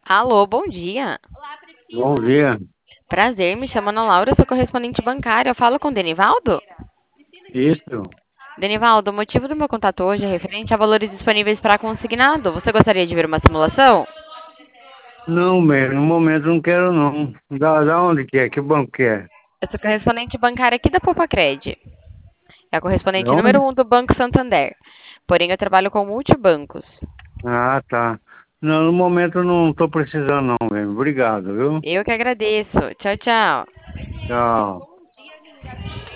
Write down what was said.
Alô, bom dia. Bom dia. Prazer, me chamo Ana Laura, sou correspondente bancária. Eu falo com o Denivaldo? Isso? Denivaldo, o motivo do meu contato hoje é referente a valores disponíveis para consignado. Você gostaria de ver uma simulação? Não, mesmo, no momento não quero não. Da onde que é? Que banco que é? Eu sou correspondente bancária aqui da Popacred. É a Da correspondente onde? número um do Banco Santander. Porém, eu trabalho com multibancos. Ah, tá. Não, no momento eu não estou precisando não, mesmo. Obrigado, viu? Eu que agradeço. Tchau, tchau. Tchau.